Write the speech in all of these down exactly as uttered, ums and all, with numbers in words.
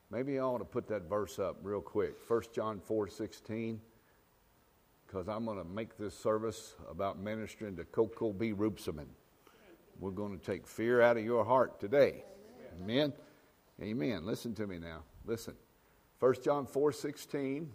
Maybe I ought to put that verse up real quick. First John four sixteen. Because I'm going to make this service about ministering to Coco B. Rupsaman. We're going to take fear out of your heart today. Amen. Amen. Amen. Listen to me now. Listen. First John four sixteen.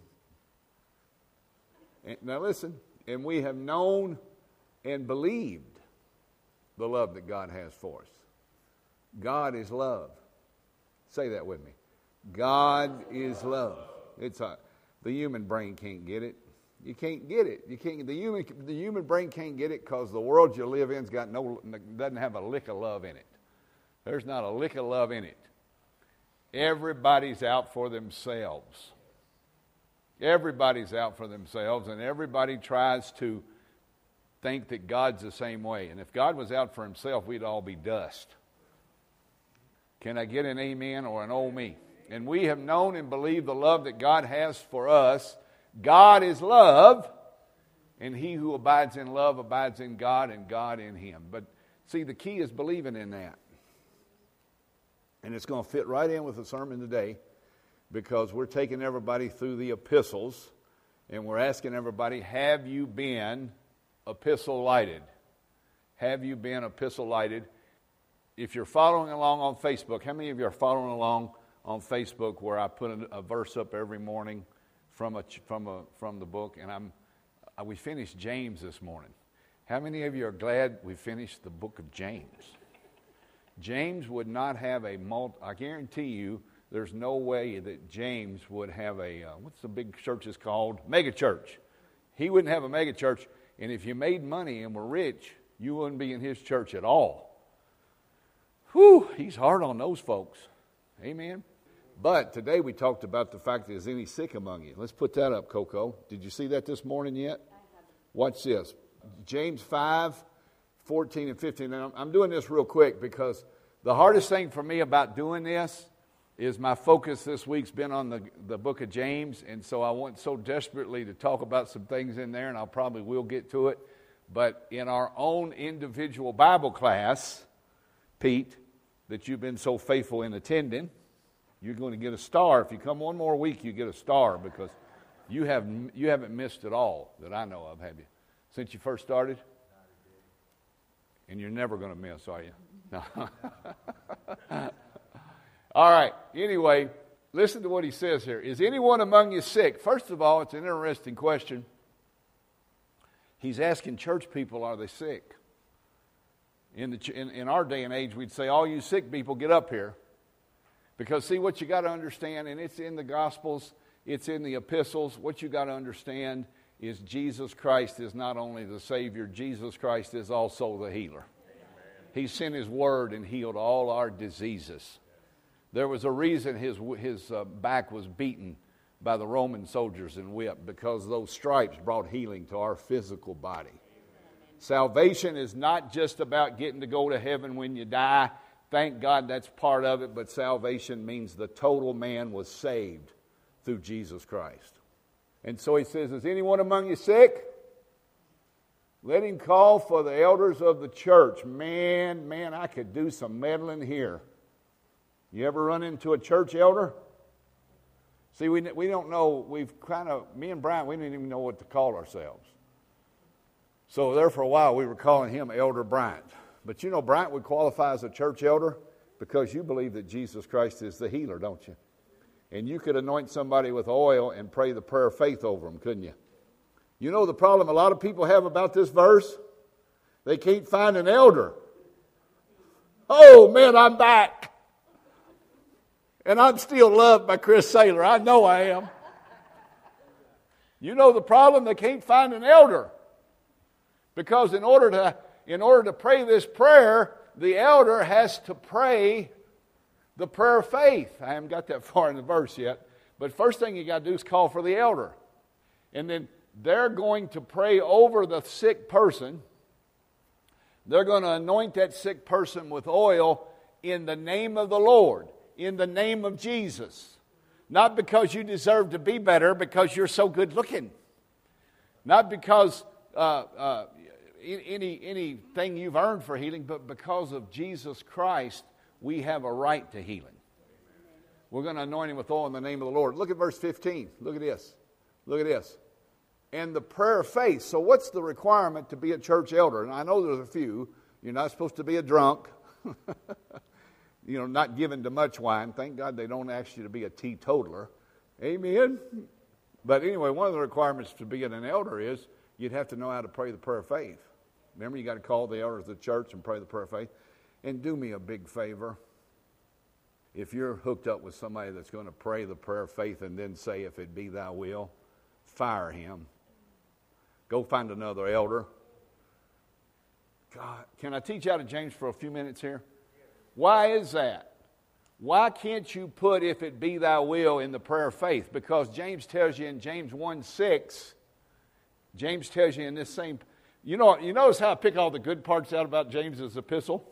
Now listen. And we have known and believed the love that God has for us. God is love. Say that with me. God is love. It's a, the human brain can't get it. You can't get it. You can't. The human the human brain can't get it because the world you live in's got no doesn't have a lick of love in it. There's not a lick of love in it. Everybody's out for themselves. Everybody's out for themselves, and everybody tries to think that God's the same way. And if God was out for himself, we'd all be dust. Can I get an amen or an oh me? And we have known and believed the love that God has for us. God is love, and he who abides in love abides in God, and God in him. But see, the key is believing in that. And it's going to fit right in with the sermon today, because we're taking everybody through the epistles, and we're asking everybody, have you been epistle-lighted? Have you been epistle-lighted? If you're following along on Facebook, how many of you are following along on Facebook where I put a, a verse up every morning from a from a from the book? And I'm uh, we finished James this morning. How many of you are glad we finished the book of James? James would not have a multi, I guarantee you there's no way that James would have a, uh, what's the big churches called? Mega church. He wouldn't have a mega church, and if you made money and were rich, you wouldn't be in his church at all. Whew, he's hard on those folks. Amen. But today we talked about the fact that there's any sick among you. Let's put that up, Coco. Did you see that this morning yet? Watch this. James five, fourteen and fifteen. And I'm doing this real quick because the hardest thing for me about doing this is my focus this week's been on the, the book of James. And so I want so desperately to talk about some things in there, and I'll probably will get to it. But in our own individual Bible class, Pete, that you've been so faithful in attending, you're going to get a star. If you come one more week, you get a star, because you have you haven't missed at all that I know of, have you? Since you first started? And you're never going to miss, are you? No. All right. Anyway, listen to what he says here. Is anyone among you sick? First of all, it's an interesting question. He's asking church people, are they sick? In, the, in, in our day and age, we'd say, all you sick people, get up here. Because, see, what you got to understand, and it's in the Gospels, it's in the epistles, what you got to understand is Jesus Christ is not only the Savior, Jesus Christ is also the healer. Amen. He sent His word and healed all our diseases. There was a reason his, his uh, back was beaten by the Roman soldiers and whipped, because those stripes brought healing to our physical body. Amen. Salvation is not just about getting to go to heaven when you die. Thank God that's part of it, but salvation means the total man was saved through Jesus Christ. And so he says, is anyone among you sick? Let him call for the elders of the church. Man, man, I could do some meddling here. You ever run into a church elder? See, we we don't know, we've kind of, me and Brian, we didn't even know what to call ourselves. So there for a while we were calling him Elder Bryant. But you know, Bryant would qualify as a church elder because you believe that Jesus Christ is the healer, don't you? And you could anoint somebody with oil and pray the prayer of faith over them, couldn't you? You know the problem a lot of people have about this verse? They can't find an elder. Oh, man, I'm back. And I'm still loved by Chris Saylor. I know I am. You know the problem? They can't find an elder. Because in order to in order to pray this prayer, the elder has to pray the prayer of faith. I haven't got that far in the verse yet. But first thing you got to do is call for the elder. And then they're going to pray over the sick person. They're going to anoint that sick person with oil in the name of the Lord. In the name of Jesus. Not because you deserve to be better, because you're so good looking. Not because uh, uh, any anything you've earned for healing, but because of Jesus Christ, we have a right to healing. We're going to anoint him with oil in the name of the Lord. Look at verse fifteen. Look at this. Look at this. And the prayer of faith. So what's the requirement to be a church elder? And I know there's a few. You're not supposed to be a drunk. You know, not given to much wine. Thank God they don't ask you to be a teetotaler. Amen. But anyway, one of the requirements to be an elder is you'd have to know how to pray the prayer of faith. Remember, you got to call the elders of the church and pray the prayer of faith. And do me a big favor. If you're hooked up with somebody that's going to pray the prayer of faith and then say, if it be thy will, fire him. Go find another elder. God, can I teach out of James for a few minutes here? Why is that? Why can't you put, if it be thy will, in the prayer of faith? Because James tells you in James one six, James tells you in this same, you know, you notice how I pick all the good parts out about James's epistle?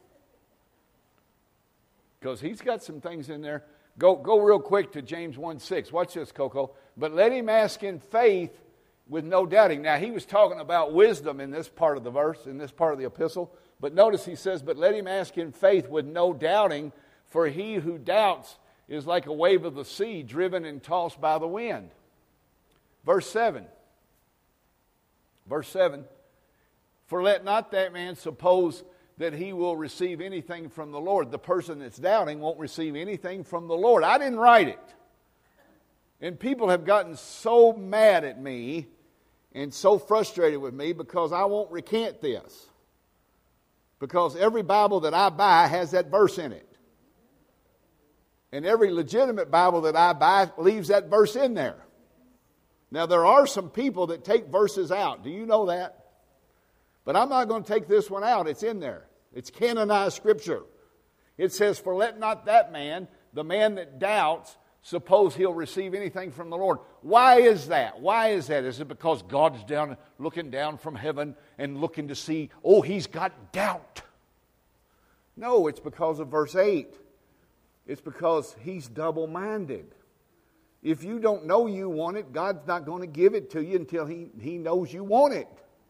Because he's got some things in there. Go, go real quick to James one six. Watch this, Coco. But let him ask in faith with no doubting. Now, he was talking about wisdom in this part of the verse, in this part of the epistle. But notice he says, but let him ask in faith with no doubting, for he who doubts is like a wave of the sea, driven and tossed by the wind. Verse seven. Verse seven. For let not that man suppose that he will receive anything from the Lord. The person that's doubting won't receive anything from the Lord. I didn't write it. And people have gotten so mad at me and so frustrated with me because I won't recant this. Because every Bible that I buy has that verse in it. And every legitimate Bible that I buy leaves that verse in there. Now, there are some people that take verses out. Do you know that? But I'm not going to take this one out. It's in there. It's canonized Scripture. It says, for let not that man, the man that doubts, suppose he'll receive anything from the Lord. Why is that? Why is that? Is it because God's down, looking down from heaven and looking to see, oh, he's got doubt? No, it's because of verse eight. It's because he's double-minded. If you don't know you want it, God's not going to give it to you until he, he knows you want it.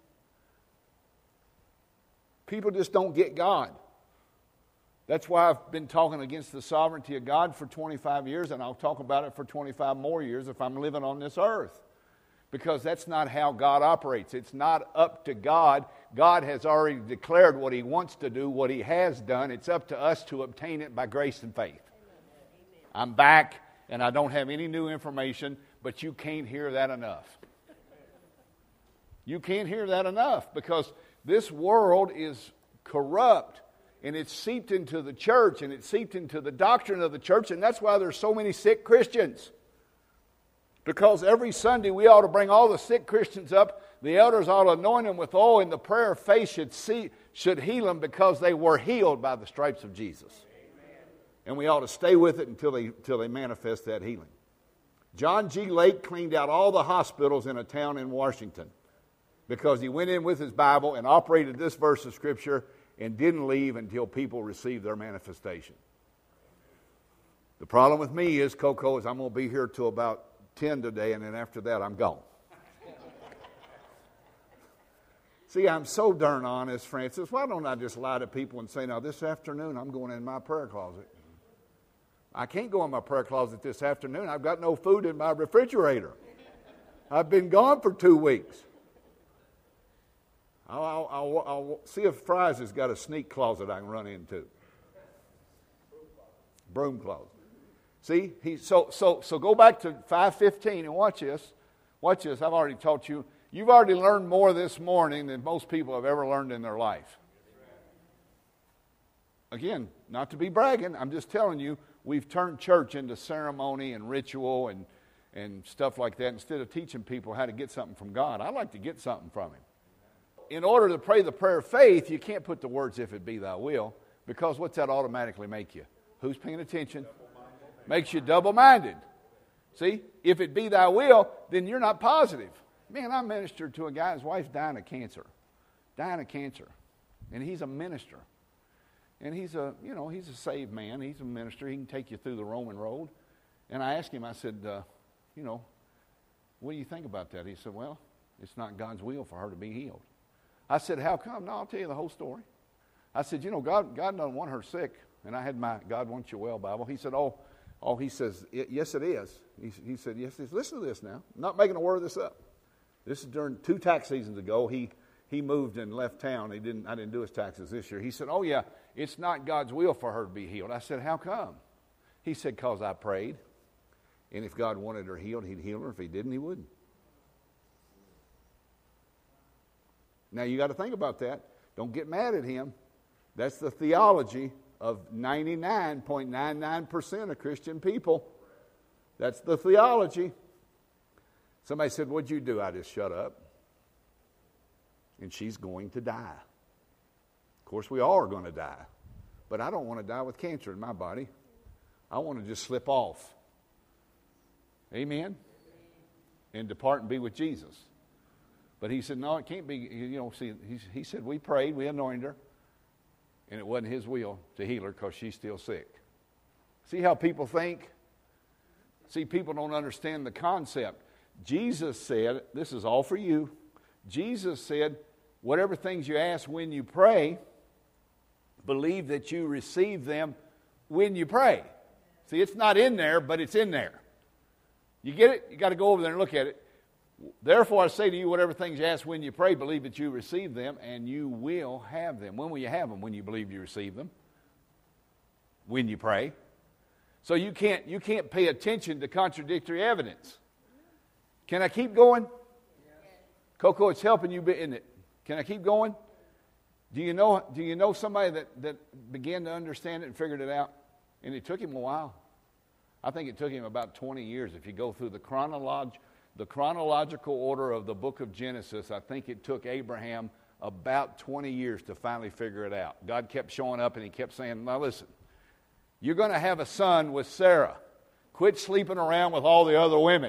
People just don't get God. That's why I've been talking against the sovereignty of God for twenty-five years, and I'll talk about it for twenty-five more years if I'm living on this earth. Because that's not how God operates. It's not up to God. God has already declared what he wants to do, what he has done. It's up to us to obtain it by grace and faith. Amen. I'm back, and I don't have any new information, but you can't hear that enough. You can't hear that enough because this world is corrupt. And it's seeped into the church, and it's seeped into the doctrine of the church, and that's why there's so many sick Christians. Because every Sunday we ought to bring all the sick Christians up. The elders ought to anoint them with oil, and the prayer of faith should see, should heal them because they were healed by the stripes of Jesus. Amen. And we ought to stay with it until they, until they manifest that healing. John G. Lake cleaned out all the hospitals in a town in Washington because he went in with his Bible and operated this verse of Scripture and didn't leave until people received their manifestation. The problem with me is, Coco, is I'm going to be here till about ten today, and then after that, I'm gone. See, I'm so darn honest, Francis. Why don't I just lie to people and say, now, this afternoon, I'm going in my prayer closet. I can't go in my prayer closet this afternoon. I've got no food in my refrigerator. I've been gone for two weeks. I'll, I'll, I'll, I'll see if Fry's has got a sneak closet I can run into. Broom closet. See, he, so so so go back to five fifteen and watch this. Watch this. I've already taught you. You've already learned more this morning than most people have ever learned in their life. Again, not to be bragging. I'm just telling you, we've turned church into ceremony and ritual and, and stuff like that instead of teaching people how to get something from God. I like to get something from him. In order to pray the prayer of faith, you can't put the words, if it be thy will, because what's that automatically make you? Who's paying attention? Makes you double-minded. See, if it be thy will, then you're not positive. Man, I ministered to a guy, his wife's dying of cancer. Dying of cancer. And he's a minister. And he's a, you know, he's a saved man. He's a minister. He can take you through the Roman road. And I asked him, I said, uh, you know, what do you think about that? He said, well, it's not God's will for her to be healed. I said, how come? No, I'll tell you the whole story. I said, you know, God God doesn't want her sick. And I had my God Wants You Well Bible. He said, oh, Oh, he says, yes, it is. He, he said, yes, it is. Listen to this now. I'm not making a word of this up. This is during two tax seasons ago. He he moved and left town. He didn't. I didn't do his taxes this year. He said, oh, yeah, it's not God's will for her to be healed. I said, how come? He said, because I prayed. And if God wanted her healed, he'd heal her. If he didn't, he wouldn't. Now, you got to think about that. Don't get mad at him. That's the theology of ninety-nine point nine nine percent of Christian people. That's the theology. Somebody said, what'd you do? I just shut up. And she's going to die. Of course, we all are going to die. But I don't want to die with cancer in my body. I want to just slip off. Amen? And depart and be with Jesus. But he said, no, it can't be. You know, see, he, he said, we prayed, we anointed her. And it wasn't his will to heal her because she's still sick. See how people think? See, people don't understand the concept. Jesus said, this is all for you. Jesus said, whatever things you ask when you pray, believe that you receive them when you pray. See, it's not in there, but it's in there. You get it? You got to go over there and look at it. Therefore, I say to you, whatever things you ask when you pray, believe that you receive them, and you will have them. When will you have them? When you believe you receive them. When you pray. So you can't, you can't pay attention to contradictory evidence. Can I keep going? Yes. Coco, it's helping you, isn't it? Can I keep going? Do you know, do you know somebody that, that began to understand it and figured it out? And it took him a while. I think it took him about twenty years. If you go through the chronolog- the chronological order of the book of Genesis, I think it took Abraham about twenty years to finally figure it out. God kept showing up and he kept saying, now listen, you're going to have a son with Sarah. Quit sleeping around with all the other women.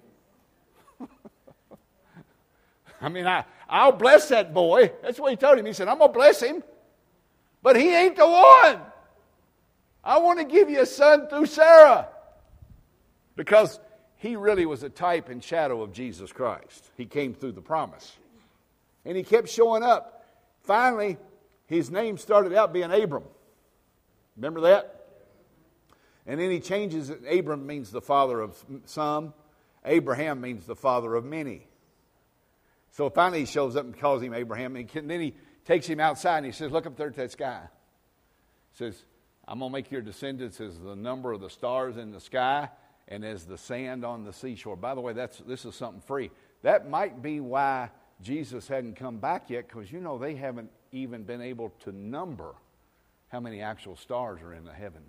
I mean, I, I'll bless that boy. That's what he told him. He said, I'm going to bless him. But he ain't the one. I want to give you a son through Sarah. Because he really was a type and shadow of Jesus Christ. He came through the promise. And he kept showing up. Finally, his name started out being Abram. Remember that? And then he changes it. Abram means the father of some. Abraham means the father of many. So finally he shows up and calls him Abraham. And then he takes him outside and he says, look up there at that sky. He says, I'm going to make your descendants as the number of the stars in the sky and as the sand on the seashore. By the way, that's this is something free. That might be why Jesus hadn't come back yet, because you know they haven't even been able to number how many actual stars are in the heavens.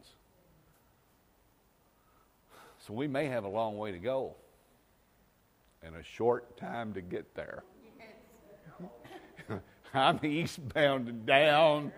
So we may have a long way to go and a short time to get there. I'm eastbound and down.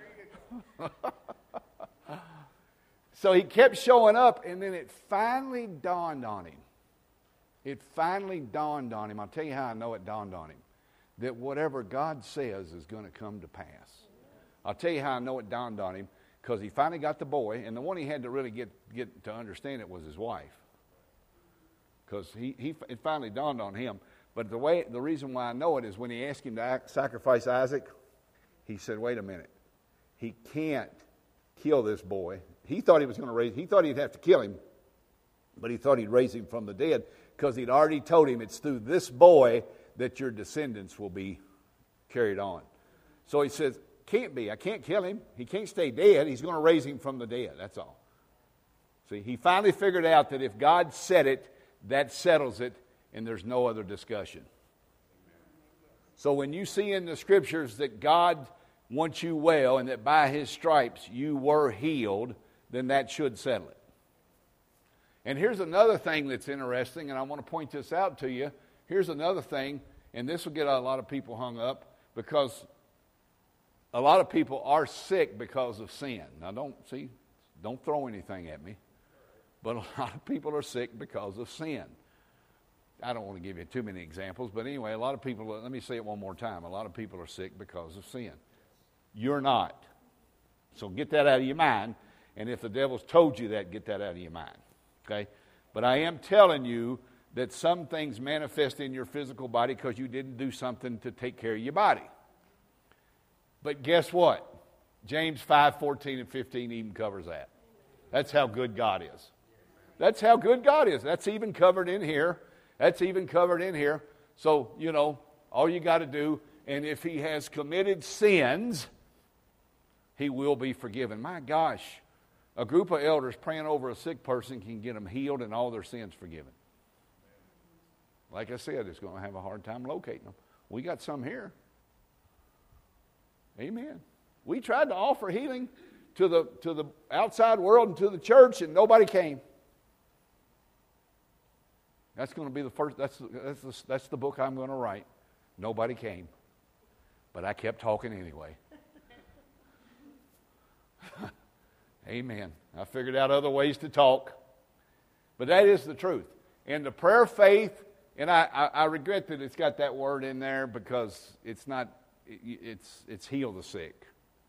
So he kept showing up, and then it finally dawned on him. It finally dawned on him. I'll tell you how I know it dawned on him. That whatever God says is going to come to pass. I'll tell you how I know it dawned on him. Because he finally got the boy, and the one he had to really get, get to understand it was his wife. Because he, he, it finally dawned on him. But the way, the reason why I know it is when he asked him to act, sacrifice Isaac, he said, wait a minute. He can't kill this boy. He thought he was going to raise, he thought he'd have to kill him, but he thought he'd raise him from the dead because he'd already told him it's through this boy that your descendants will be carried on. So he says, can't be. I can't kill him. He can't stay dead. He's going to raise him from the dead. That's all. See, he finally figured out that if God said it, that settles it, and there's no other discussion. So when you see in the scriptures that God wants you well and that by his stripes you were healed, then that should settle it. And here's another thing that's interesting, and I want to point this out to you. Here's another thing, and this will get a lot of people hung up, because a lot of people are sick because of sin. Now don't, see, don't throw anything at me, but a lot of people are sick because of sin. I don't want to give you too many examples, but anyway, a lot of people, let me say it one more time, a lot of people are sick because of sin. You're not. So get that out of your mind. And if the devil's told you that, get that out of your mind. Okay? But I am telling you that some things manifest in your physical body because you didn't do something to take care of your body. But guess what? James five, fourteen and fifteen even covers that. That's how good God is. That's how good God is. That's even covered in here. That's even covered in here. So, you know, all you got to do, and if he has committed sins, he will be forgiven. My gosh, a group of elders praying over a sick person can get them healed and all their sins forgiven. Like I said, it's going to have a hard time locating them. We got some here. Amen. We tried to offer healing to the to the outside world and to the church, and nobody came. That's going to be the first. That's that's the, that's the book I'm going to write. Nobody came, but I kept talking anyway. Amen. I figured out other ways to talk, but that is the truth. And the prayer of faith, and I, I, I regret that it's got that word in there because it's not. It, it's it's heal the sick.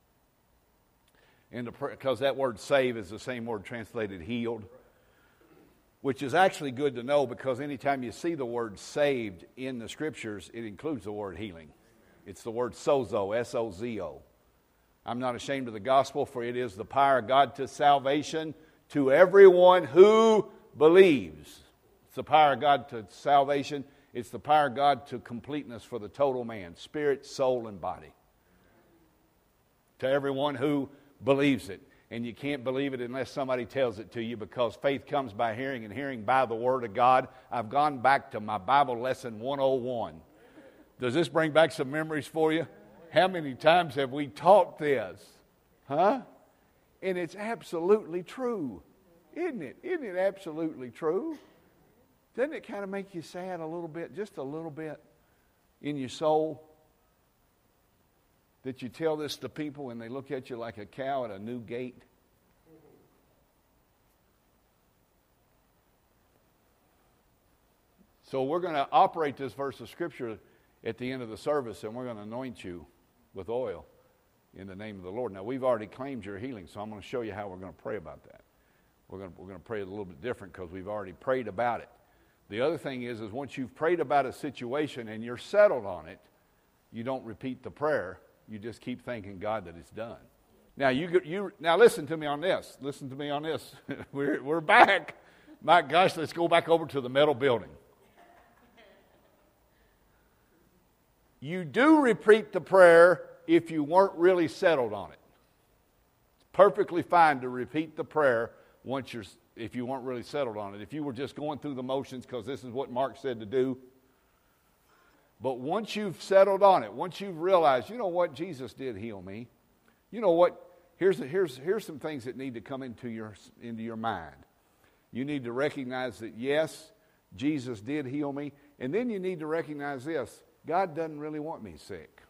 And because that word save is the same word translated healed, which is actually good to know because anytime you see the word saved in the scriptures, it includes the word healing. It's the word sozo, S O Z O. I'm not ashamed of the gospel, for it is the power of God to salvation to everyone who believes. It's the power of God to salvation. It's the power of God to completeness for the total man, spirit, soul, and body. To everyone who believes it. And you can't believe it unless somebody tells it to you because faith comes by hearing and hearing by the Word of God. I've gone back to my Bible lesson one oh one. Does this bring back some memories for you? How many times have we taught this? Huh? And it's absolutely true. Isn't it? Isn't it absolutely true? Doesn't it kind of make you sad a little bit, just a little bit in your soul? That you tell this to people and they look at you like a cow at a new gate. So we're going to operate this verse of Scripture at the end of the service, and we're going to anoint you with oil in the name of the Lord. Now, we've already claimed your healing, so I'm going to show you how we're going to pray about that. We're going to, we're going to pray it a little bit different because we've already prayed about it. The other thing is, is once you've prayed about a situation and you're settled on it, you don't repeat the prayer. You just keep thanking God that it's done. Now you you now listen to me on this. Listen to me on this. we're we're back. My gosh, let's go back over to the metal building. You do repeat the prayer if you weren't really settled on it. It's perfectly fine to repeat the prayer once you're if you weren't really settled on it. If you were just going through the motions because this is what Mark said to do. But once you've settled on it, once you've realized, you know what, Jesus did heal me. You know what, here's, here's, here's some things that need to come into your, into your mind. You need to recognize that, yes, Jesus did heal me. And then you need to recognize this. God doesn't really want me sick.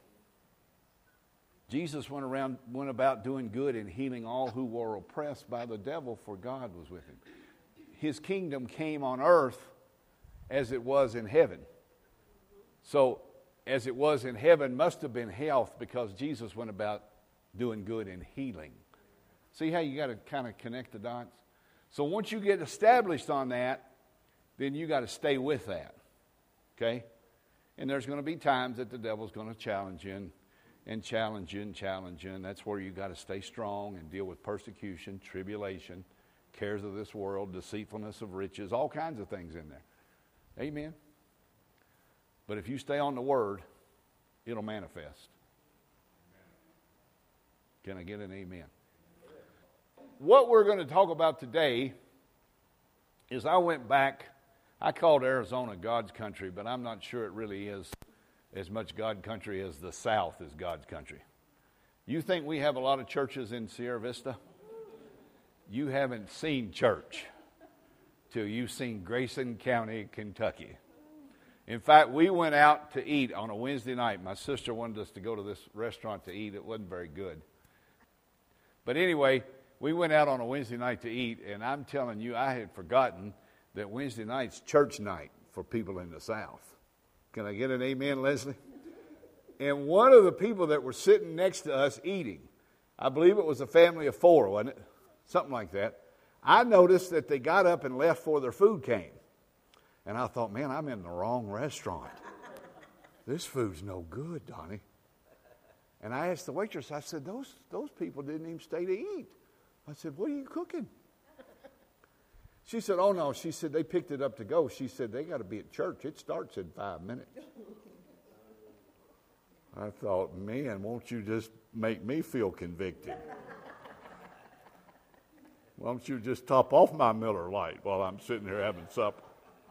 Jesus went around, went about doing good and healing all who were oppressed by the devil, for God was with him. His kingdom came on earth as it was in heaven. So, as it was in heaven must have been health because Jesus went about doing good and healing. See how you got to kind of connect the dots? So once you get established on that, then you got to stay with that. Okay? And there's going to be times that the devil's going to challenge you and, and challenge you and challenge you. And that's where you got to stay strong and deal with persecution, tribulation, cares of this world, deceitfulness of riches, all kinds of things in there. Amen? But if you stay on the Word, it'll manifest. Can I get an amen? What we're going to talk about today is I went back, I called Arizona God's country, but I'm not sure it really is as much God country as the South is God's country. You think we have a lot of churches in Sierra Vista? You haven't seen church till you've seen Grayson County, Kentucky. In fact, we went out to eat on a Wednesday night. My sister wanted us to go to this restaurant to eat. It wasn't very good. But anyway, we went out on a Wednesday night to eat, and I'm telling you, I had forgotten that Wednesday night's church night for people in the South. Can I get an amen, Leslie? And one of the people that were sitting next to us eating, I believe it was a family of four, wasn't it? Something like that. I noticed that they got up and left before their food came. And I thought, man, I'm in the wrong restaurant. This food's no good, Donnie. And I asked the waitress, I said, those, those people didn't even stay to eat. I said, what are you cooking? She said, oh, no. She said, they picked it up to go. She said, they got to be at church. It starts in five minutes. I thought, man, won't you just make me feel convicted? Why don't you just top off my Miller Lite while I'm sitting here having supper?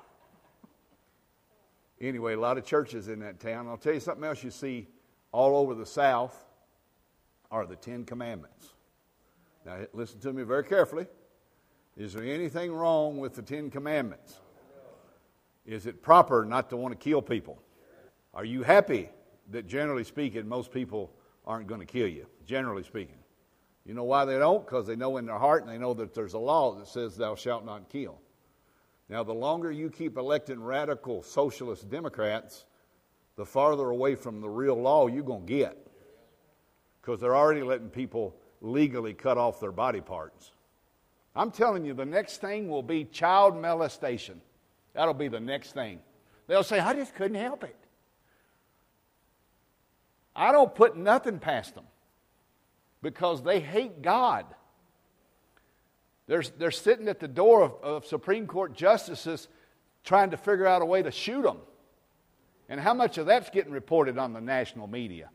Anyway, a lot of churches in that town. I'll tell you something else you see all over the South are the Ten Commandments. Now, listen to me very carefully. Is there anything wrong with the Ten Commandments? Is it proper not to want to kill people? Are you happy that, generally speaking, most people aren't going to kill you, generally speaking? You know why they don't? Because they know in their heart and they know that there's a law that says thou shalt not kill. Now, the longer you keep electing radical socialist Democrats, the farther away from the real law you're going to get. Because they're already letting people legally cut off their body parts. I'm telling you, the next thing will be child molestation. That'll be the next thing. They'll say, I just couldn't help it. I don't put nothing past them because they hate God. They're, they're sitting at the door of, of Supreme Court justices trying to figure out a way to shoot them. And how much of that's getting reported on the national media?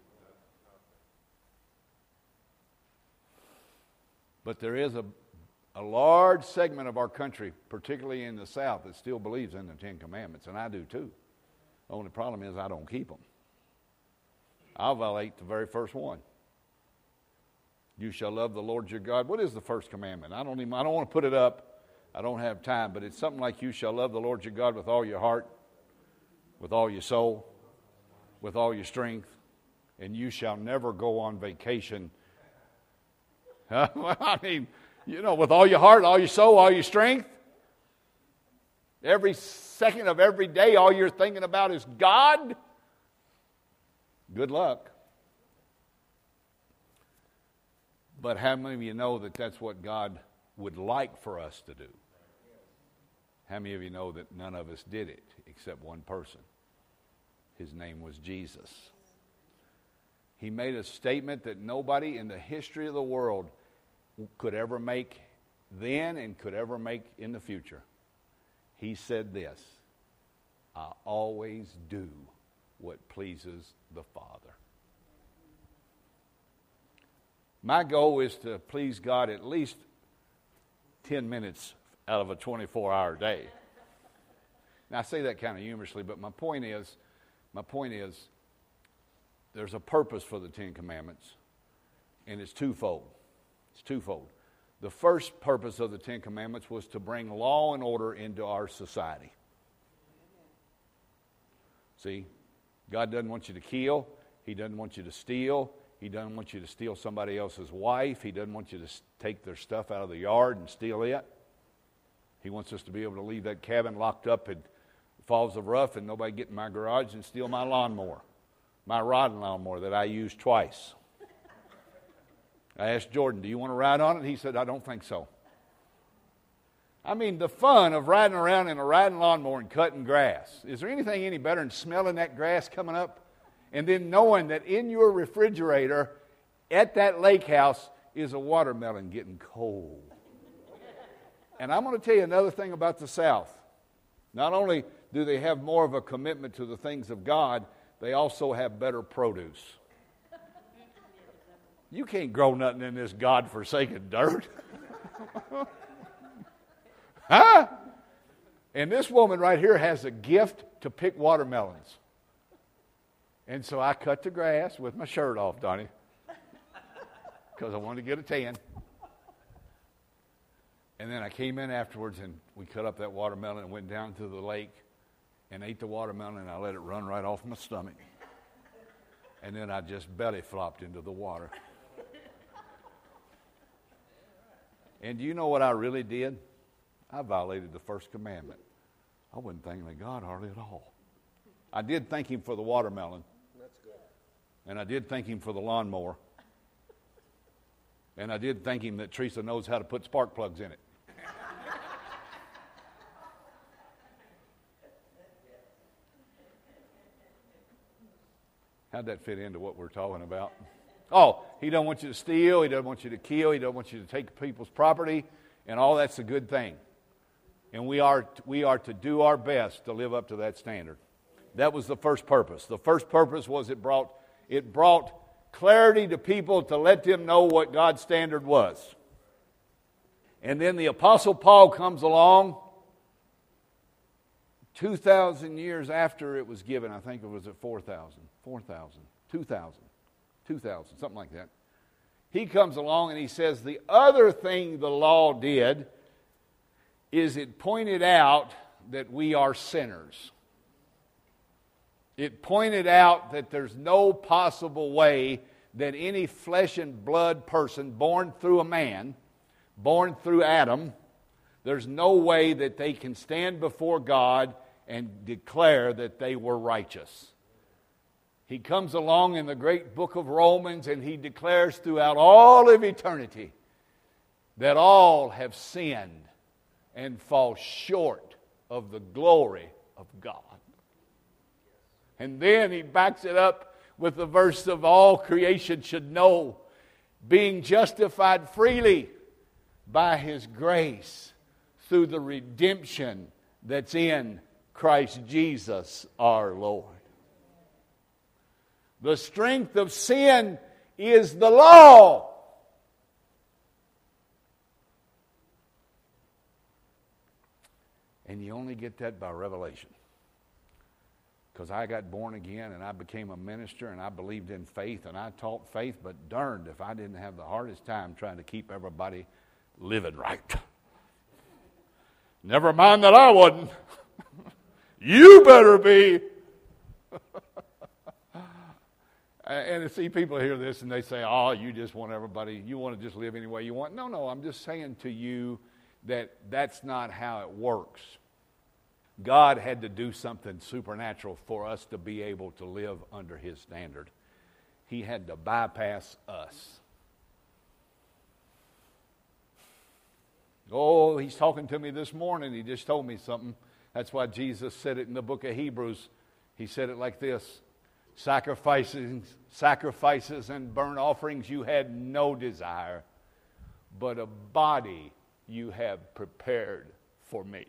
But there is a, a large segment of our country, particularly in the South, that still believes in the Ten Commandments, and I do too. The only problem is I don't keep them. I'll violate the very first one. You shall love the Lord your God. What is the first commandment? I don't even, I don't want to put it up. I don't have time, but it's something like you shall love the Lord your God with all your heart, with all your soul, with all your strength, and you shall never go on vacation. I mean, you know, with all your heart, all your soul, all your strength. Every second of every day, all you're thinking about is God. Good luck. But how many of you know that that's what God would like for us to do? How many of you know that none of us did it except one person? His name was Jesus. He made a statement that nobody in the history of the world could ever make then and could ever make in the future. He said this, I always do what pleases the Father. My goal is to please God at least ten minutes out of a twenty-four hour day. Now, I say that kind of humorously, but my point is, my point is, there's a purpose for the Ten Commandments, and it's twofold. It's twofold. The first purpose of the Ten Commandments was to bring law and order into our society. See, God doesn't want you to kill. He doesn't want you to steal. He doesn't want you to steal somebody else's wife. He doesn't want you to take their stuff out of the yard and steal it. He wants us to be able to leave that cabin locked up at Falls of Rough and nobody get in my garage and steal my lawnmower, my riding lawnmower that I used twice. I asked Jordan, do you want to ride on it? He said, I don't think so. I mean, the fun of riding around in a riding lawnmower and cutting grass. Is there anything any better than smelling that grass coming up? And then knowing that in your refrigerator at that lake house is a watermelon getting cold. And I'm going to tell you another thing about the South. Not only do they have more of a commitment to the things of God, they also have better produce. You can't grow nothing in this God-forsaken dirt. Huh? And this woman right here has a gift to pick watermelons. And so I cut the grass with my shirt off, Donnie, because I wanted to get a tan. And then I came in afterwards and we cut up that watermelon and went down to the lake and ate the watermelon and I let it run right off my stomach. And then I just belly flopped into the water. And do you know what I really did? I violated the first commandment. I wasn't thinking of God hardly at all. I did thank him for the watermelon. That's good. And I did thank him for the lawnmower. And I did thank him that Teresa knows how to put spark plugs in it. How'd that fit into what we're talking about? Oh, he doesn't want you to steal. He doesn't want you to kill. He doesn't want you to take people's property. And all that's a good thing. And we are, we are to do our best to live up to that standard. That was the first purpose. The first purpose was it brought, it brought clarity to people to let them know what God's standard was. And then the Apostle Paul comes along two thousand years after it was given. I think it was at four thousand, four thousand, two thousand, two thousand, something like that. He comes along and he says the other thing the law did is it pointed out that we are sinners. It pointed out that there's no possible way that any flesh and blood person born through a man, born through Adam, there's no way that they can stand before God and declare that they were righteous. He comes along in the great book of Romans and he declares throughout all of eternity that all have sinned and fall short of the glory of God. And then he backs it up with the verse of all creation should know, being justified freely by His grace through the redemption that's in Christ Jesus our Lord. The strength of sin is the law. And you only get that by revelation. Because I got born again and I became a minister and I believed in faith and I taught faith, but darned if I didn't have the hardest time trying to keep everybody living right. Never mind that I wasn't. You better be. And I see people hear this and they say, oh, you just want everybody, you want to just live any way you want. No, no, I'm just saying to you that that's not how it works. God had to do something supernatural for us to be able to live under His standard. He had to bypass us. Oh, He's talking to me this morning. He just told me something. That's why Jesus said it in the book of Hebrews. He said it like this. Sacrifices, sacrifices and burnt offerings you had no desire, but a body you have prepared for me.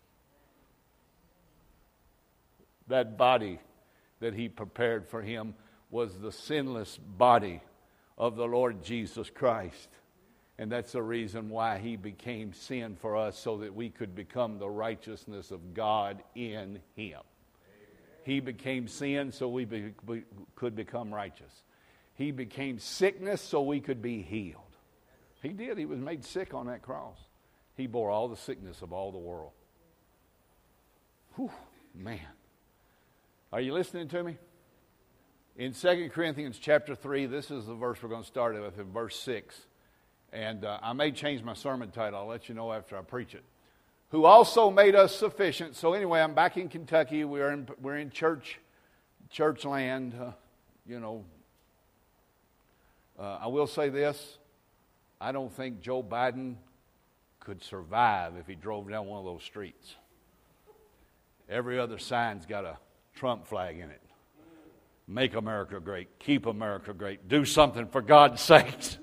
That body that He prepared for Him was the sinless body of the Lord Jesus Christ. And that's the reason why He became sin for us, so that we could become the righteousness of God in Him. He became sin so we be, be, could become righteous. He became sickness so we could be healed. He did. He was made sick on that cross. He bore all the sickness of all the world. Whew, man. Are you listening to me? In Second Corinthians chapter three, this is the verse we're going to start with, in verse six. And uh, I may change my sermon title. I'll let you know after I preach it. Who also made us sufficient. So anyway, I'm back in Kentucky. We're in we're in church, church land. Uh, you know, uh, I will say this: I don't think Joe Biden could survive if he drove down one of those streets. Every other sign's got a Trump flag in it. Make America great. Keep America great. Do something for God's sakes.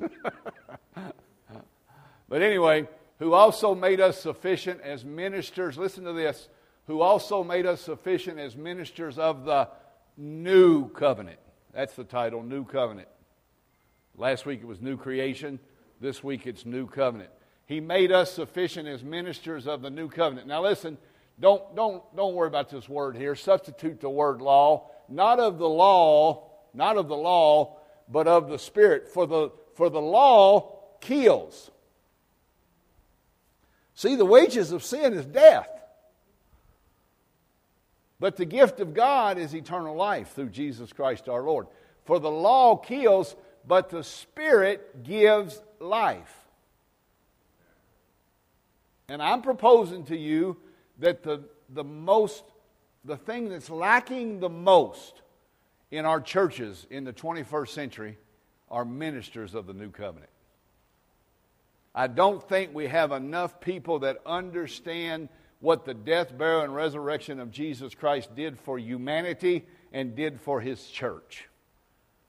But anyway, who also made us sufficient as ministers, listen to this, who also made us sufficient as ministers of the new covenant. That's the title, New Covenant. Last week it was New Creation. This week it's New Covenant. He made us sufficient as ministers of the new covenant. Now listen, don't, don't, don't worry about this word here. Substitute the word law. Not of the law, not of the law, but of the Spirit. For the, for the law kills. See, the wages of sin is death. But the gift of God is eternal life through Jesus Christ our Lord. For the law kills, but the Spirit gives life. And I'm proposing to you that the, the most, the thing that's lacking the most in our churches in the twenty-first century are ministers of the new covenant. I don't think we have enough people that understand what the death, burial, and resurrection of Jesus Christ did for humanity and did for His church.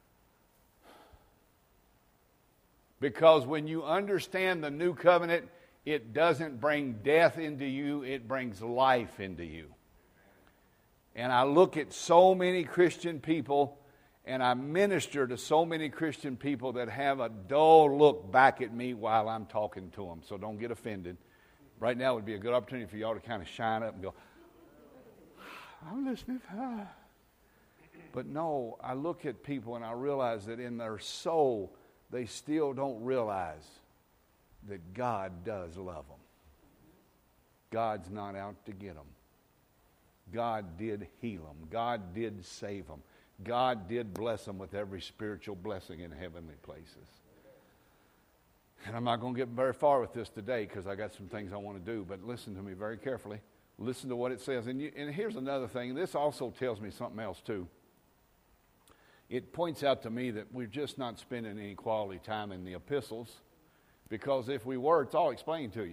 Because when you understand the new covenant, It doesn't bring death into you, it brings life into you. And I look at so many Christian people, and I minister to so many Christian people that have a dull look back at me while I'm talking to them. So don't get offended. Right now would be a good opportunity for y'all to kind of shine up and go, I'm listening. But no, I look at people and I realize that in their soul, they still don't realize that God does love them. God's not out to get them. God did heal them. God did save them. God did bless them with every spiritual blessing in heavenly places. And I'm not going to get very far with this today because I got some things I want to do, but listen to me very carefully. Listen to what it says. And, you, and here's another thing. This also tells me something else too. It points out to me that we're just not spending any quality time in the epistles, because if we were, it's all explained to you.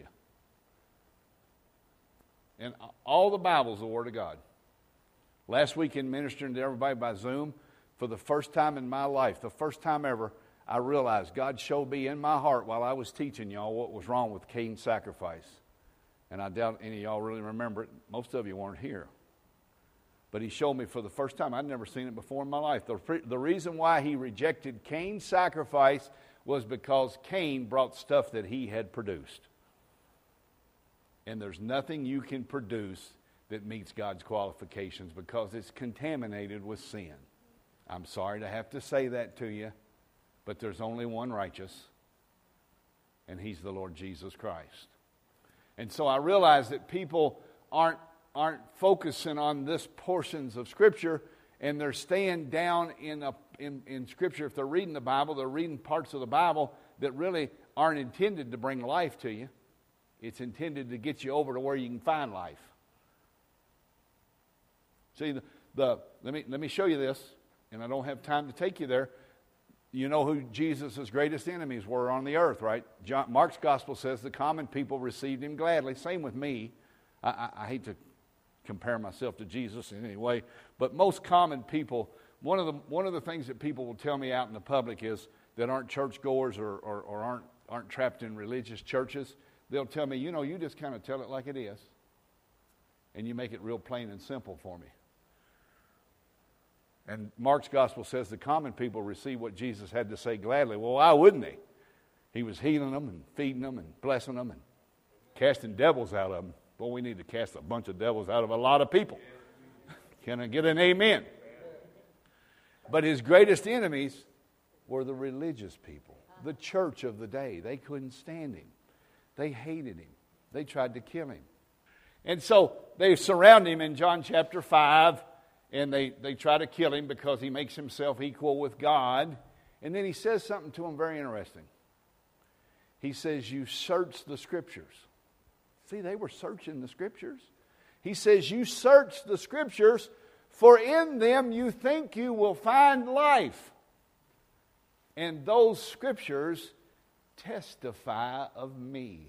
And all the Bible's the Word of God. Last week in ministering to everybody by Zoom, for the first time in my life, the first time ever, I realized God showed me in my heart while I was teaching y'all what was wrong with Cain's sacrifice. And I doubt any of y'all really remember it. Most of you weren't here. But he showed me for the first time. I'd never seen it before in my life. The, the reason why he rejected Cain's sacrifice was because Cain brought stuff that he had produced. And there's nothing you can produce that meets God's qualifications because it's contaminated with sin. I'm sorry to have to say that to you, but there's only one righteous, and he's the Lord Jesus Christ. And so I realize that people aren't aren't focusing on this portions of Scripture, and they're staying down in, a, in, in Scripture. If they're reading the Bible, they're reading parts of the Bible that really aren't intended to bring life to you. It's intended to get you over to where you can find life. See, the, the let me let me show you this, and I don't have time to take you there. You know who Jesus' greatest enemies were on the earth, right? John, Mark's gospel says the common people received him gladly. Same with me. I, I, I hate to compare myself to Jesus in any way, but most common people, one of the one of the things that people will tell me out in the public is that aren't churchgoers or, or, or aren't aren't trapped in religious churches. They'll tell me, you know, you just kind of tell it like it is, and you make it real plain and simple for me. And Mark's gospel says the common people receive what Jesus had to say gladly. Well, why wouldn't they? He was healing them and feeding them and blessing them and casting devils out of them. Well, we need to cast a bunch of devils out of a lot of people. Can I get an amen? But his greatest enemies were the religious people, the church of the day. They couldn't stand him. They hated him. They tried to kill him. And so they surround him in John chapter five, and they, they try to kill him because he makes himself equal with God. And then he says something to them very interesting. He says, you search the Scriptures. See, they were searching the Scriptures. He says, you search the Scriptures, for in them you think you will find life. And those Scriptures testify of me.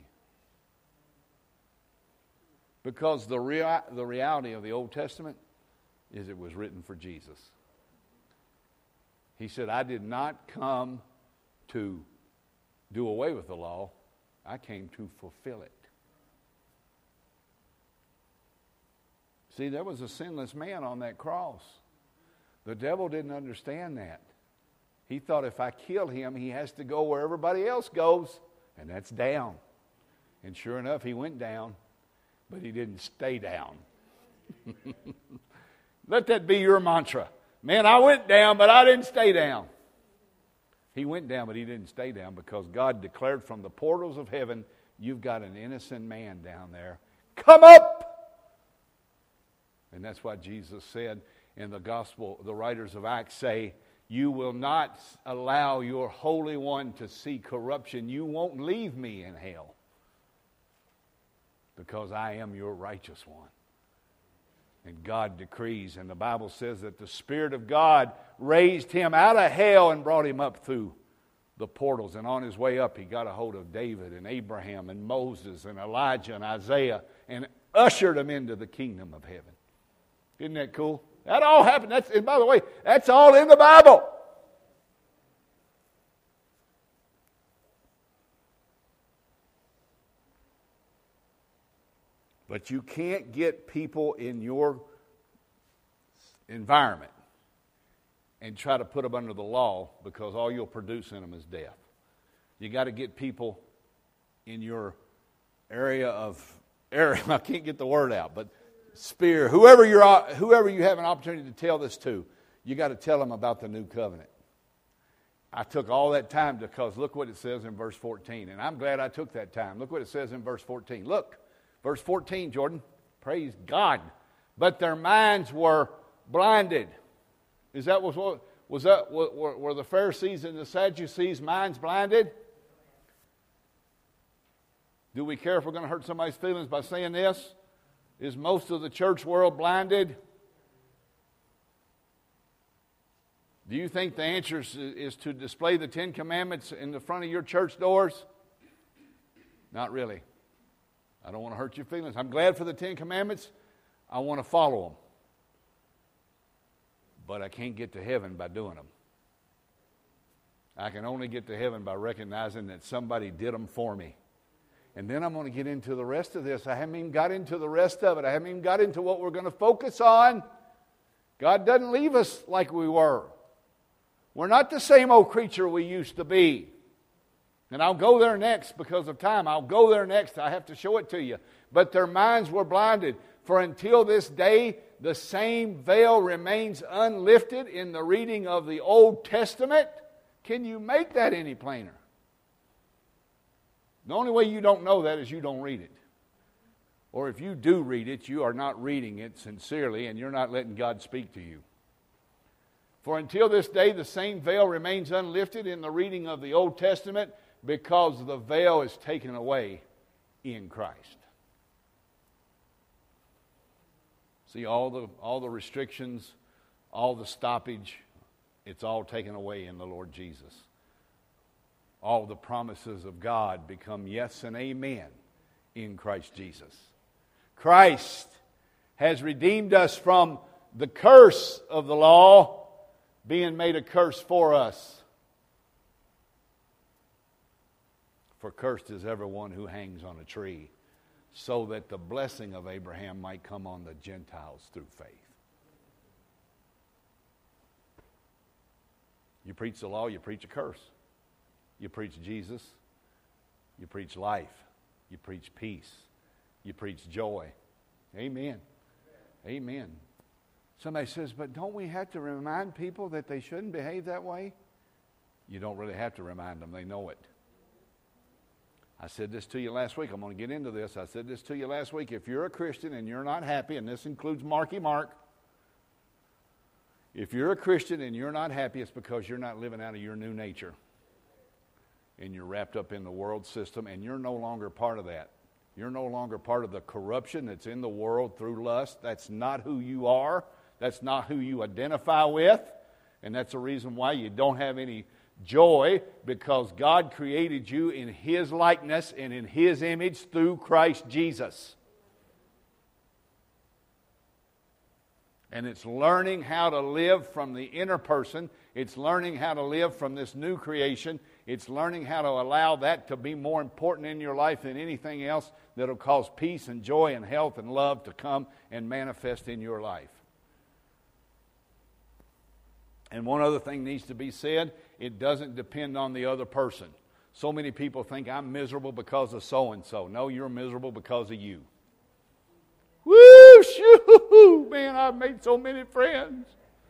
Because the, rea- the reality of the Old Testament is it was written for Jesus. He said, I did not come to do away with the law. I came to fulfill it. See, there was a sinless man on that cross. The devil didn't understand that. He thought if I kill him, he has to go where everybody else goes, and that's down. And sure enough, he went down, but he didn't stay down. Let that be your mantra. Man, I went down, but I didn't stay down. He went down, but he didn't stay down because God declared from the portals of heaven, you've got an innocent man down there. Come up! And that's why Jesus said in the gospel, the writers of Acts say, you will not allow your Holy One to see corruption. You won't leave me in hell because I am your righteous one. And God decrees, and the Bible says that the Spirit of God raised him out of hell and brought him up through the portals. And on his way up, he got a hold of David and Abraham and Moses and Elijah and Isaiah and ushered them into the kingdom of heaven. Isn't that cool? That all happened. That's, and by the way, that's all in the Bible. But you can't get people in your environment and try to put them under the law, because all you'll produce in them is death. You got to get people in your area of area. I can't get the word out, but sphere, whoever you're, whoever you have an opportunity to tell this to, you got to tell them about the new covenant. I took all that time because look what it says in verse fourteen, and I'm glad I took that time. Look what it says in verse fourteen. Look, verse fourteen, Jordan. Praise God. But their minds were blinded. Is that was what was that? Were, were the Pharisees and the Sadducees' minds blinded? Do we care if we're going to hurt somebody's feelings by saying this? Is most of the church world blinded? Do you think the answer is, is to display the Ten Commandments in the front of your church doors? Not really. I don't want to hurt your feelings. I'm glad for the Ten Commandments. I want to follow them. But I can't get to heaven by doing them. I can only get to heaven by recognizing that somebody did them for me. And then I'm going to get into the rest of this. I haven't even got into the rest of it. I haven't even got into what we're going to focus on. God doesn't leave us like we were. We're not the same old creature we used to be. And I'll go there next because of time. I'll go there next. I have to show it to you. But their minds were blinded. For until this day, the same veil remains unlifted in the reading of the Old Testament. Can you make that any plainer? The only way you don't know that is you don't read it. Or if you do read it, you are not reading it sincerely and you're not letting God speak to you. For until this day, the same veil remains unlifted in the reading of the Old Testament, because the veil is taken away in Christ. See, all the all the restrictions, all the stoppage, it's all taken away in the Lord Jesus. All the promises of God become yes and amen in Christ Jesus. Christ has redeemed us from the curse of the law, being made a curse for us. For cursed is everyone who hangs on a tree, so that the blessing of Abraham might come on the Gentiles through faith. You preach the law, you preach a curse. You preach Jesus, you preach life, you preach peace, you preach joy. Amen. Amen. Somebody says, but don't we have to remind people that they shouldn't behave that way? You don't really have to remind them, they know it. I said this to you last week. I'm going to get into this. I said this to you last week. If you're a Christian and you're not happy, and this includes Marky Mark, if you're a Christian and you're not happy, it's because you're not living out of your new nature. And you're wrapped up in the world system, and you're no longer part of that. You're no longer part of the corruption that's in the world through lust. That's not who you are. That's not who you identify with. And that's the reason why you don't have any joy, because God created you in His likeness and in His image through Christ Jesus. And it's learning how to live from the inner person. It's learning how to live from this new creation. It's learning how to allow that to be more important in your life than anything else that will cause peace and joy and health and love to come and manifest in your life. And one other thing needs to be said, it doesn't depend on the other person. So many people think I'm miserable because of so-and-so. No, you're miserable because of you. Woo, shoo, man, I've made so many friends.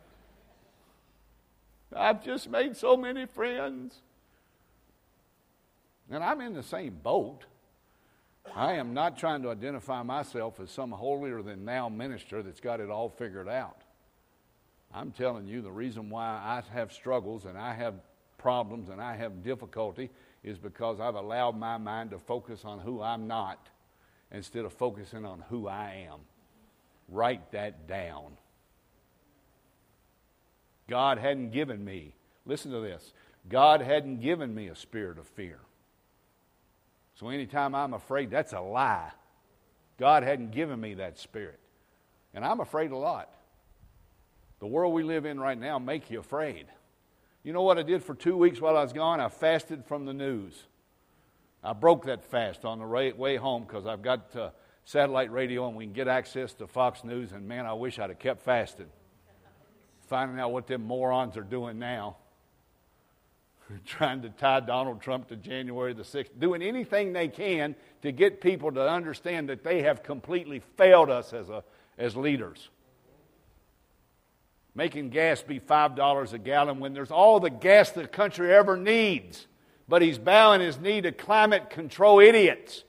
I've just made so many friends. And I'm in the same boat. I am not trying to identify myself as some holier-than-thou minister that's got it all figured out. I'm telling you, the reason why I have struggles and I have problems and I have difficulty is because I've allowed my mind to focus on who I'm not instead of focusing on who I am. Write that down. God hadn't given me, listen to this, God hadn't given me a spirit of fear. So anytime I'm afraid, that's a lie. God hadn't given me that spirit. And I'm afraid a lot. The world we live in right now makes you afraid. You know what I did for two weeks while I was gone? I fasted from the news. I broke that fast on the way home because I've got uh, satellite radio and we can get access to Fox News, and man, I wish I'd have kept fasting. Finding out what them morons are doing now. Trying to tie Donald Trump to January the sixth. Doing anything they can to get people to understand that they have completely failed us as, a, as leaders. Making gas be five dollars a gallon when there's all the gas the country ever needs. But he's bowing his knee to climate control idiots.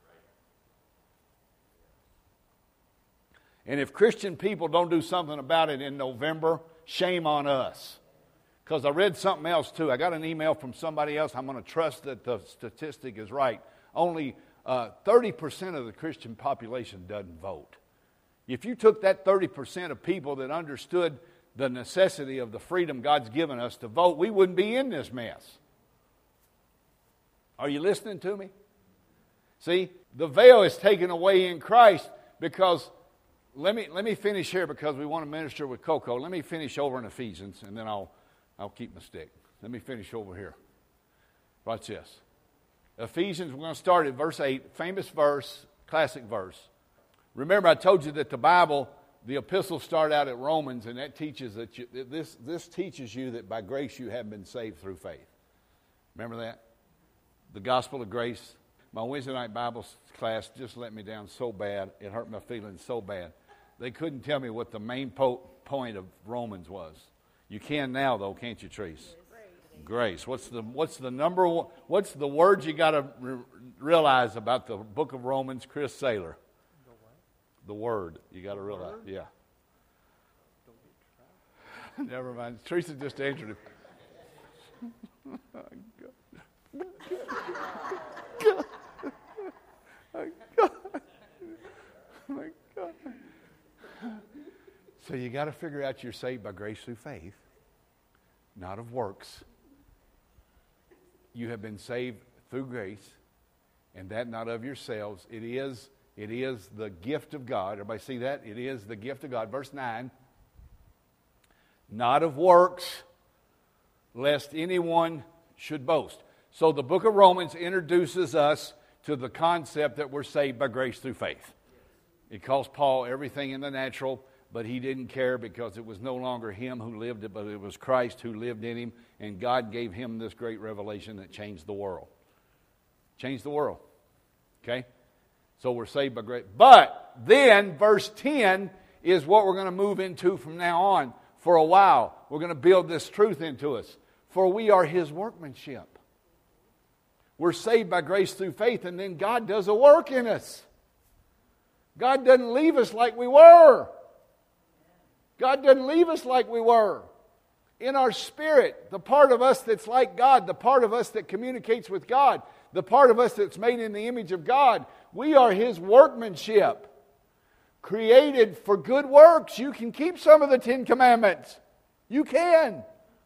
And if Christian people don't do something about it in November, shame on us. Because I read something else too. I got an email from somebody else. I'm going to trust that the statistic is right. Only uh, thirty percent of the Christian population doesn't vote. If you took that thirty percent of people that understood the necessity of the freedom God's given us to vote, we wouldn't be in this mess. Are you listening to me? See, the veil is taken away in Christ because, let me let me finish here because we want to minister with Coco. Let me finish over in Ephesians, and then I'll I'll keep my stick. Let me finish over here. Watch this. Ephesians, we're going to start at verse eight, famous verse, classic verse. Remember, I told you that the Bible, the epistles start out at Romans, and that teaches that you, this this teaches you that by grace you have been saved through faith. Remember that? The gospel of grace. My Wednesday night Bible class just let me down so bad. It hurt my feelings so bad. They couldn't tell me what the main po- point of Romans was. You can now, though, can't you, Treese? Grace. What's the what's the number one? What's the word you got to re- realize about the book of Romans, Chris Saylor? The what? The word you got to realize. Word? Yeah. Don't get Never mind. Teresa just answered it. God. My God. My God. So you got to figure out you're saved by grace through faith, not of works. You have been saved through grace, and that not of yourselves. It is, it is the gift of God. Everybody see that? It is the gift of God. Verse nine. Not of works, lest anyone should boast. So the book of Romans introduces us to the concept that we're saved by grace through faith. It calls Paul everything in the natural, but he didn't care because it was no longer him who lived it, but it was Christ who lived in him, and God gave him this great revelation that changed the world. Changed the world. Okay? So we're saved by grace. But then verse ten is what we're going to move into from now on. For a while, we're going to build this truth into us. For we are his workmanship. We're saved by grace through faith, and then God does a work in us. God doesn't leave us like we were. God doesn't leave us like we were. In our spirit, the part of us that's like God, the part of us that communicates with God, the part of us that's made in the image of God, we are his workmanship. Created for good works. You can keep some of the Ten Commandments. You can.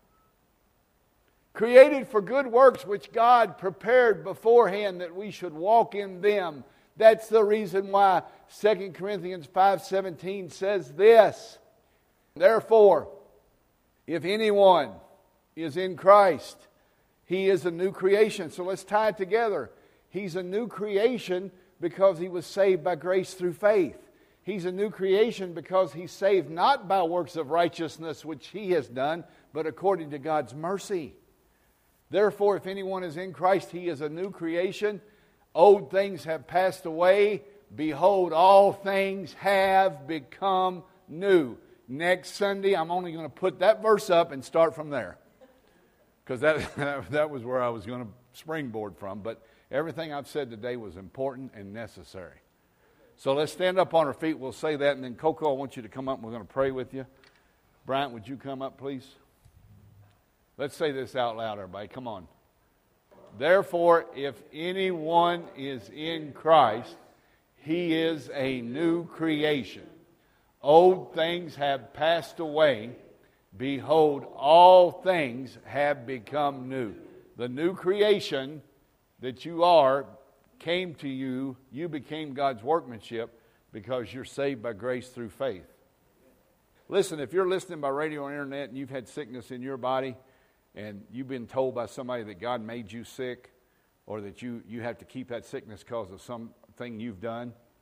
Created for good works which God prepared beforehand that we should walk in them. That's the reason why Second Corinthians five seventeen says this. Therefore, if anyone is in Christ, he is a new creation. So let's tie it together. He's a new creation because he was saved by grace through faith. He's a new creation because he's saved not by works of righteousness which he has done, but according to God's mercy. Therefore, if anyone is in Christ, he is a new creation. Old things have passed away. Behold, all things have become new. Next Sunday, I'm only going to put that verse up and start from there. Because that, that was where I was going to springboard from. But everything I've said today was important and necessary. So let's stand up on our feet. We'll say that. And then, Coco, I want you to come up and we're going to pray with you. Bryant, would you come up, please? Let's say this out loud, everybody. Come on. Therefore, if anyone is in Christ, he is a new creation. Old things have passed away. Behold, all things have become new. The new creation that you are came to you. You became God's workmanship because you're saved by grace through faith. Listen, if you're listening by radio or internet and you've had sickness in your body, and you've been told by somebody that God made you sick, or that you, you have to keep that sickness because of something you've done,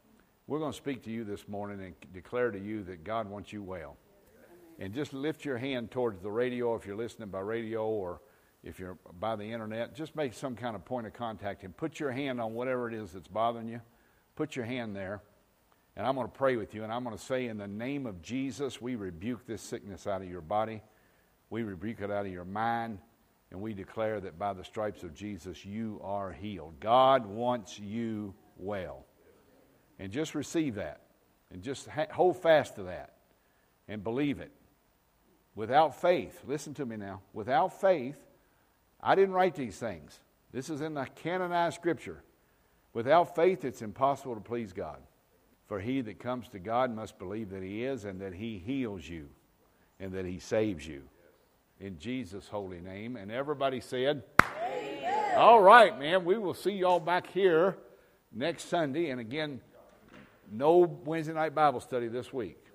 we're going to speak to you this morning and declare to you that God wants you well. And just lift your hand towards the radio if you're listening by radio or if you're by the internet. Just make some kind of point of contact and put your hand on whatever it is that's bothering you. Put your hand there. And I'm going to pray with you, and I'm going to say, in the name of Jesus, we rebuke this sickness out of your body. We rebuke it out of your mind, and we declare that by the stripes of Jesus, you are healed. God wants you well. And just receive that, and just ha- hold fast to that, and believe it. Without faith, listen to me now, without faith, I didn't write these things. This is in the canonized Scripture. Without faith, it's impossible to please God. For he that comes to God must believe that he is, and that he heals you, and that he saves you. In Jesus' holy name. And everybody said, amen. All right, man. We will see you all back here next Sunday. And again, no Wednesday night Bible study this week.